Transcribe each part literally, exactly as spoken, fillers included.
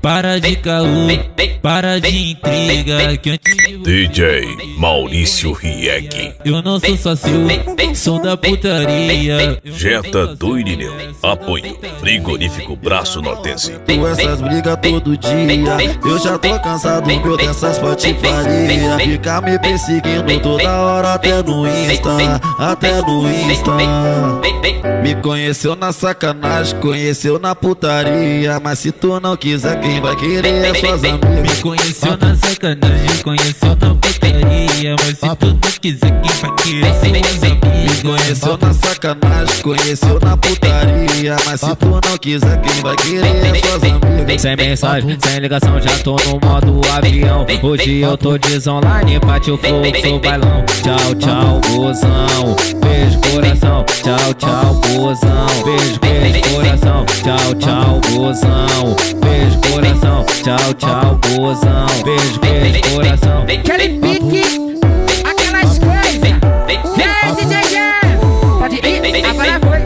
Para de caô, para de intriga, que antes de D J Maurício Riek. eu não sou só seu, sou da putaria. Jetta do Irineu. Apoio Frigorífico Braço Nortense. Tu essas brigas todo dia, eu já tô cansado, meu, dessas patifaria. Fica me perseguindo toda hora, até no Insta, até no Insta. Me conheceu na sacanagem, conheceu na putaria. Mas se tu não quiser, quem vai querer é suas amigas. Me conheceu na sacanagem, conheceu na putaria. Mas se tu não quiser, quem vai querer é suas amigas. Me conheceu na sacanagem, conheceu na putaria. Mas se tu não quiser, quem vai querer é suas amigas. Sem mensagem, sem ligação, já tô no modo avião. Hoje eu tô desonline, bate o flow, sou bailão. Tchau, tchau, gozão, beijo coração. Tchau, tchau, gozão, beijo, beijo coração. Tchau, tchau, gozão, beijo coração. Tchau, tchau, gozão, beijo, beijo coração. Aquele pique, aquelas coisas. Vem, D J Jam, pode ir, agora foi.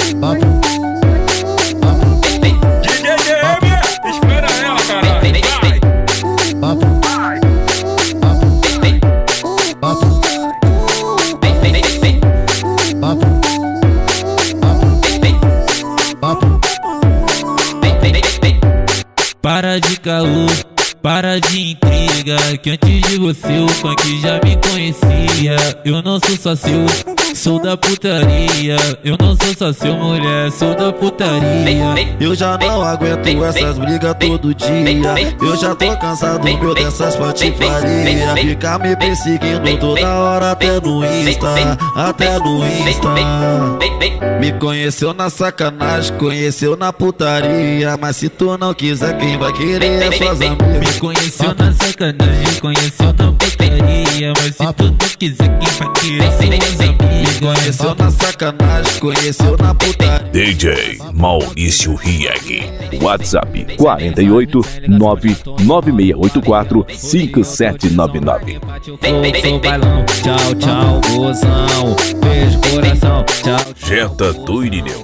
D J Jam, espera ela, caralho. Para de caô, para de intriga, que antes de você o funk já me conhecia. Eu não sou só seu, sou da putaria. Eu não sou só seu, mulher, sou da putaria. Eu já não aguento essas brigas todo dia, eu já tô cansado, meu, dessas patifaria. Fica me perseguindo toda hora, até no Insta, até no Insta. Me conheceu na sacanagem, conheceu na putaria. Mas se tu não quiser, quem vai querer é suas amigas. Me conheceu na sacanagem, conheceu na putaria. Mas se tu não quiser, quem vai querer é suas amigas. Me conheceu na sacanagem, conheceu na putaria. D J Maurício Riek. WhatsApp quarenta e oito, nove nove seis oito quatro, cinco sete nove nove. Flow, sou bailão. Tchau, tchau, gozão, beijo coração. Tchau, Jetta do Irineu.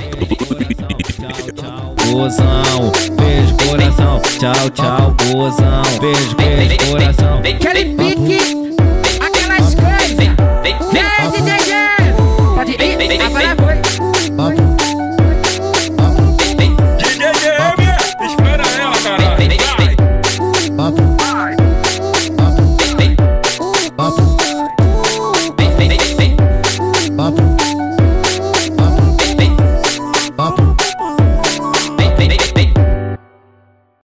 gozão, beijo coração. Tchau, tchau, gozão, beijo, beijo coração. Aquele pique, aquelas coisas. Vem, D J Jam, pode ir, agora foi.